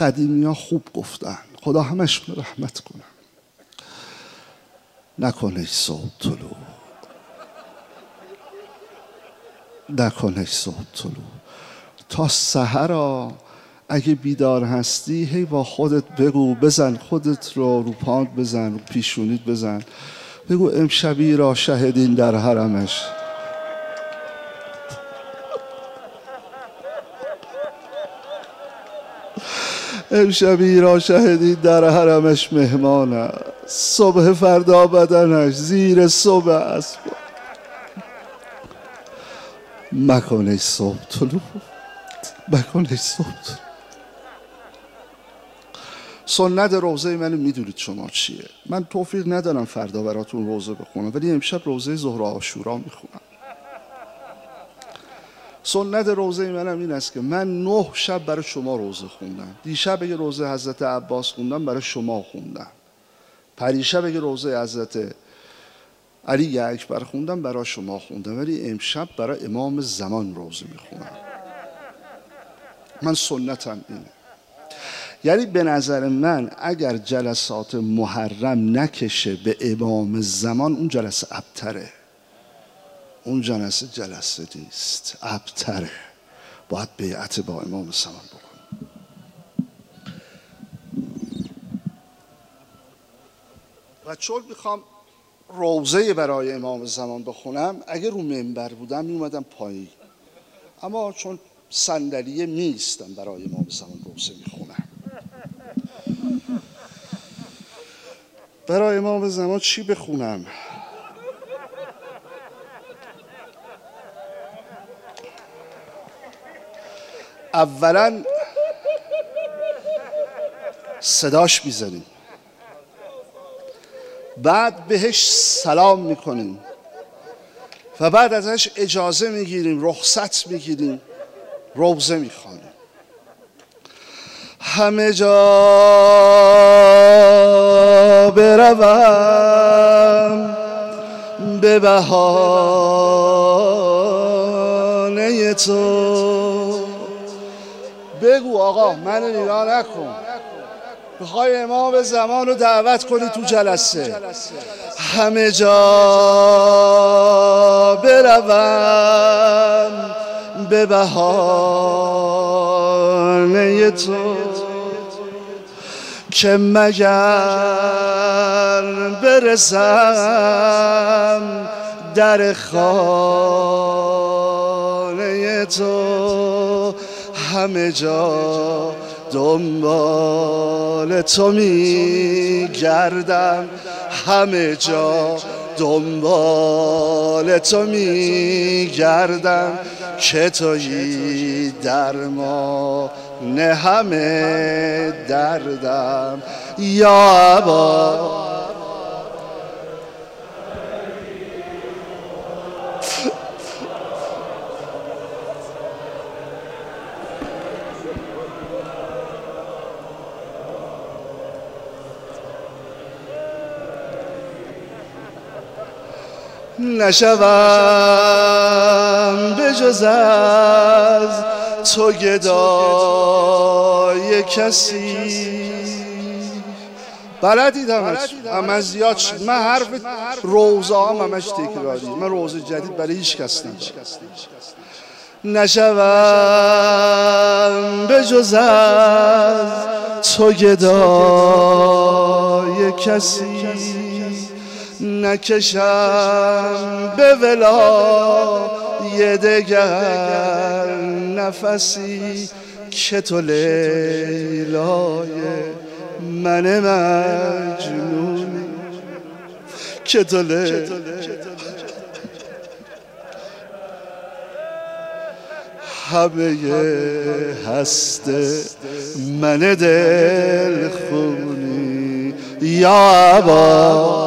قدیمی ها خوب گفتن، خدا همشون رحمت کنه. نکنه صبح طلوع، نکنه صبح طلوع، تا سحر اگه بیدار هستی هی با خودت بگو، بزن خودت رو پاند بزن، رو پیشونیت بزن، بگو امشبی را شهدین در حرمش. امشبی را شهدین در حرمش مهمانه، صبح فردا بدنش زیر صبح اسب. مکنه صبح طلوع، مکنه صبح طلوع. سنت روزه منو میدونید شما چیه. من توفیق ندارم فردا براتون روزه بخونم، ولی امشب روزه ظهر و عاشورا میخونم. سنت روزه منم این است که من 9 شب برای شما روزه خوندم. دیشب اگه روزه حضرت عباس خوندم برای شما خوندم، پریشب اگه روزه حضرت علی اکبر خوندم برای شما خوندم، ولی امشب برای امام زمان روزه میخونم. من سنتم اینه. یعنی به نظر من اگر جلسات محرم نکشه به امام زمان، اون جلسه ابتره، اون جلسه نیست، ابتره. باید بیعت با امام زمان بکنم. و چون میخوام روزه برای امام زمان بخونم، اگه رو منبر بودم میومدم پایین، اما چون صندلیه میستم برای امام زمان روزه میخونم. برای امام زمان چی بخونم؟ اولا صداش میزنیم، بعد بهش سلام میکنیم و بعد ازش اجازه میگیریم، رخصت میگیریم، روزه میخوانیم. همه جا بروم به بهانه تو. بگو آقا منو نگاه نکن، میخوای امام زمان رو دعوت کنی تو جلسه. همه جا بروم به بهانه تو، که مگر برسم در خانه تو. همه جا دنبال تو میگردم، همه جا دنبال تو میگردم، که تویی درمان همه دردم. یا ابا نشوم به جز از تو گدای کسی. بلدید همه زیاد شد. من حرف روزه هم همش تکراری، من روزه جدید برای هیچ کس ندارم. نشوم به جز از تو گدای کسی، نکشم به ولای دگر نفسی، که تو لیلای من مجنونی، که تو همه هست من دل خونی. یا ابا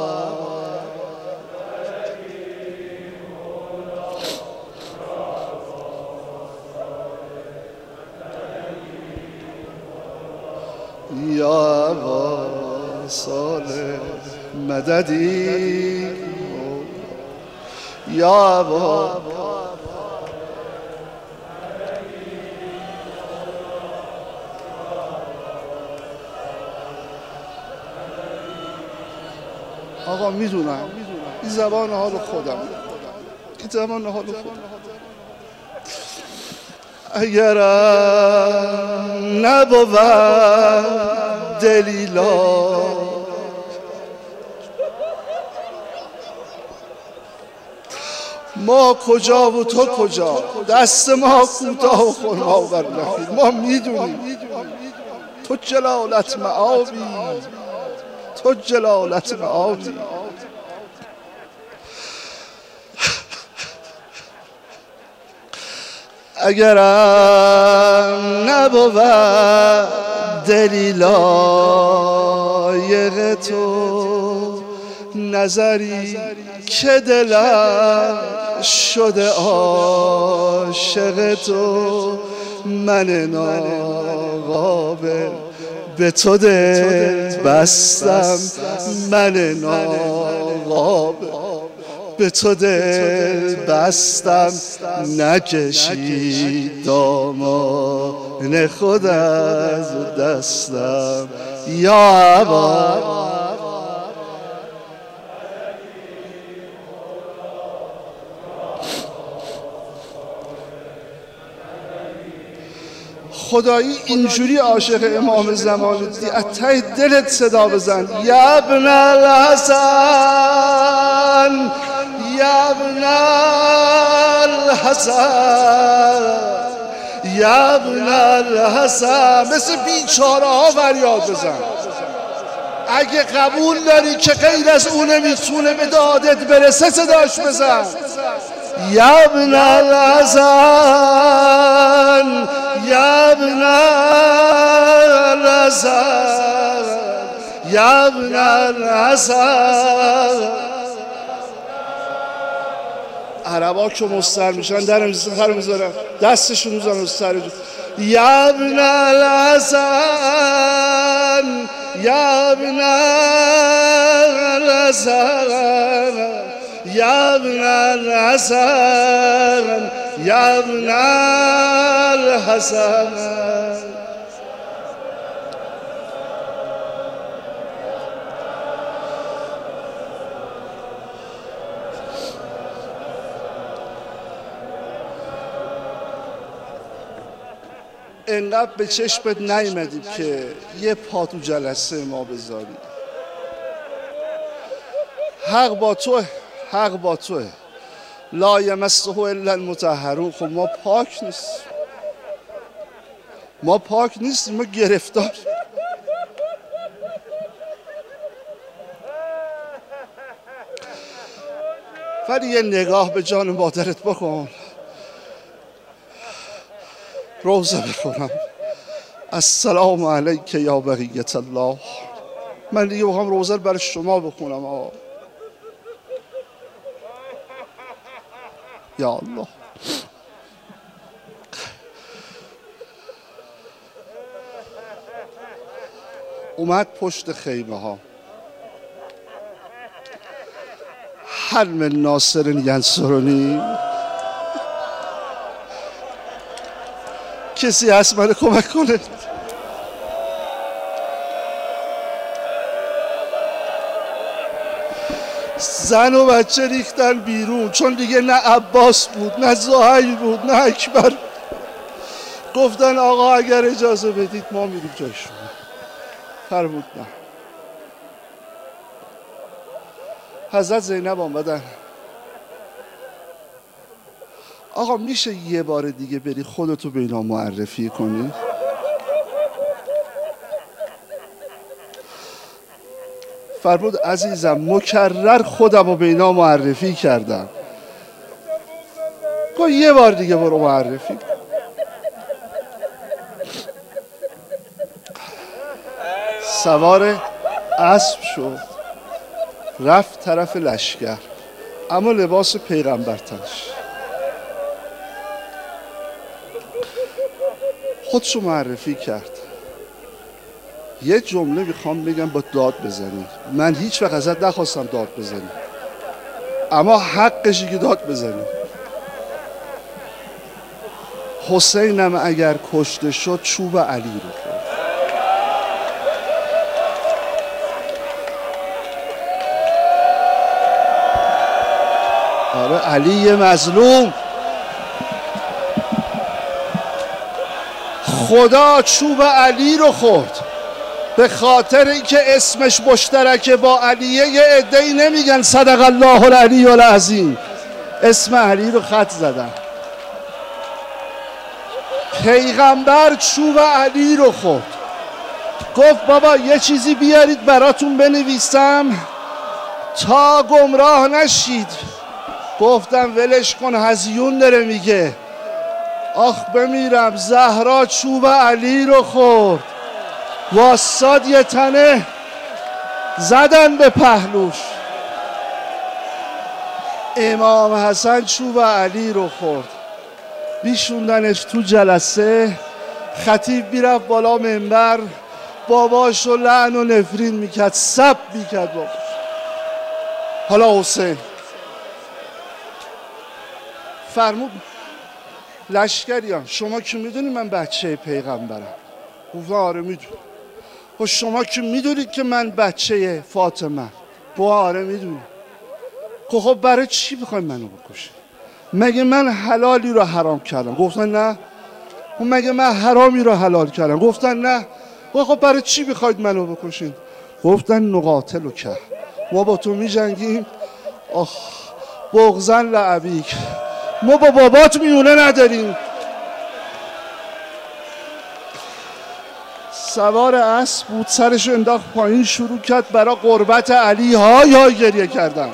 یا ابا صالح مددی، یا ابا آقا میدونم این زبان حال خودم، این زبان حال خودم. اگرم نبود دلیلا ما کجا و تو کجا، دست ما کوتاه و خرما بر نخید. ما میدونیم تو جلالت معابی، تو جلالت معابی. اگرم نبود دلیل لایق تو، نظری که دلم شده عاشق تو. من ناقابل به تو دل بستم، من ناقابل به تو دل بستم. نکشید دامان خود از دستم یا عبا. خدایی اینجوری عاشق امام زمان دی، از ته دلت صدا بزن یا ابن الحسن، یا ابن الحسن، یا ابن الحسن. مثل بیچاره ها فریاد بزن. اگه قبول داری که غیر از اون نمیتونه به دادت برسه صداش بزن. یا ابن الحسن، یا ابن الحسن، یا ابن الحسن. عربا که مستر میشن در سر میذارن، دستشون میذارن سر. یا ابن الحسن، یا ابن الحسن، یا ابن الحسن، یا ابن الحسن. انقدر به چشمت نیامدیم که یه پا تو جلسه ما بذاری. حق با توه، حق با توه. لا یمسه الا المطهرون. خب ما پاک نیستیم، ما پاک نیستیم، ما گرفتار. ولی یه نگاه به جان مادرت بکن. روزه بخونم. السلام علیک یا بقیت الله. من دیگه بخوام روزه رو برای شما بخونم. یا الله. اومد پشت خیمه ها. هل من ناصر ینصرنی؟ کسی هست من کمک کنه؟ زن و بچه ریختن بیرون، چون دیگه نه عباس بود، نه زهیر بود، نه اکبر. گفتن آقا اگر اجازه بدید ما میریم جای شما. فرمود نه. حضرت زینب آمدن. آقا میشه یه بار دیگه بری خودتو به اینا معرفی کنی؟ فرمود عزیزم مکرر خودم رو به اینا معرفی کردم. گفت یه بار دیگه برو معرفی. سوار اسب شد، رفت طرف لشکر، اما لباس پیغمبر تنش. خودشو معرفی کرد. یه جمله میخوام بگم با داد بزنی. من هیچ وقت ازت نخواستم داد بزنی، اما حقشی که داد بزنی. حسینم اگر کشته شد چوب علی رو خورد. آره علی مظلوم. خدا چوب علی رو خورد به خاطر اینکه اسمش مشترکه با علیه. یه عده‌ای نمیگن صدق الله العلی العظیم، اسم علی رو خط زدن. پیغمبر چوب علی رو خورد، گفت بابا یه چیزی بیارید براتون بنویسم تا گمراه نشید. گفتم ولش کن هزیون داره میگه. آخ بمیرم، زهرا چوب علی رو خورد، واساد یه تنه زدن به پهلوش. امام حسن چوب علی رو خورد، بیشوندنش تو جلسه. خطیب میرفت بالا منبر، باباش رو لعن و نفرین میکرد، سب میکرد باباش. حالا حسین فرمود لشکریان شما که میدونی من بچه پیغمبرم؟ گفت آره میدونی. خب شما که میدونید که من بچه فاطمه؟ گفت آره میدونی. خب برای چی بخواید منو بکشید؟ مگه من حلالی رو حرام کردم؟ گفتن نه. مگه من حرامی رو حلال کردم؟ گفتن نه. خب برای چی بخواید منو بکشید؟ گفتن نقاتل که ما با تو میجنگیم. آخ بغضن لعبیک، ما با بابات میونه نداریم. سوار اسب بود، سرش انداخت پایین، شروع کرد برای قربت علی های های گریه کردن.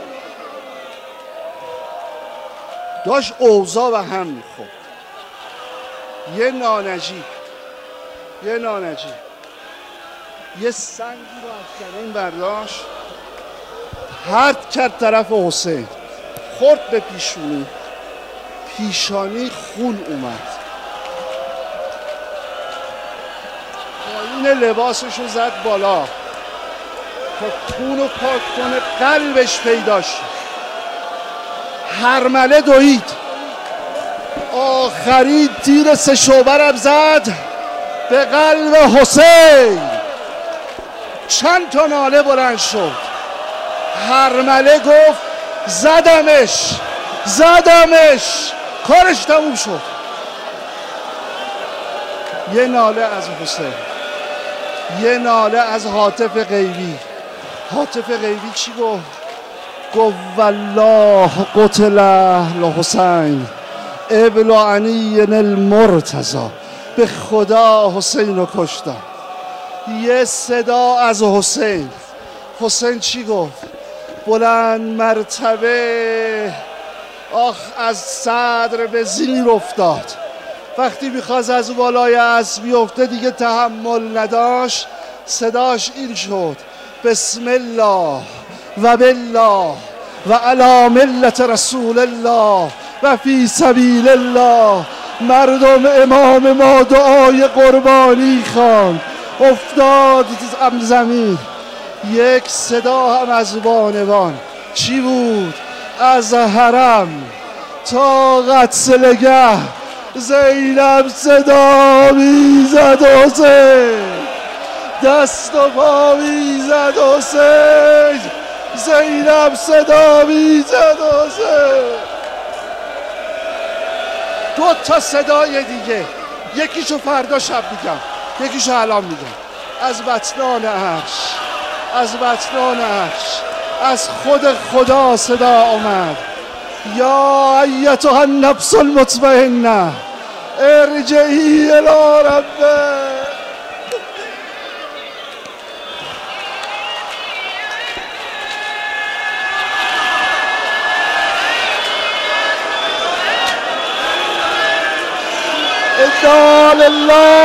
داشت اوضاع و هم میخورد. یه نانجی یه سنگی رو از زمین برداشت، پرت کرد طرف حسین، خورد به پیشانی خون اومد. پایین لباسش رو زد بالا تا خون رو پاک کنه، قلبش پیدا شد. هرمله دوید، آخرین تیر 3 شعبرم زد به قلب حسین. چند تا ناله بلند شد. هرمله گفت زدمش، کارش تموم شد. یه ناله از حسین، یه ناله از هاتف غیبی. هاتف غیبی چی گفت؟ گفت والله قتل اهل حسین ابن علی المرتضی، به خدا حسین رو کشتن. یه صدا از حسین چی گفت؟ بلند مرتبه آخ از صدر به زیر افتاد. وقتی میخواست از بالای اسب بیفته دیگه تحمل نداشت، صداش این شد بسم الله و بالله و علی ملت رسول الله و فی سبیل الله. مردم امام ما دعای قربانی خواند، افتاد زمین. یک صدا هم از بانوان چی بود؟ از حرم تا قتلگه زینب صدا میزد حسین، دست و پا میزد حسین، زینب صدا میزد حسین. 2 تا صدای دیگه، یکیشو فردا شب میگم، یکیشو الان میگم. از بطنان عرش، از خود خدا صدا آمد یا ایتها النفس المطمئنه ارجعی الی ربک. انا لله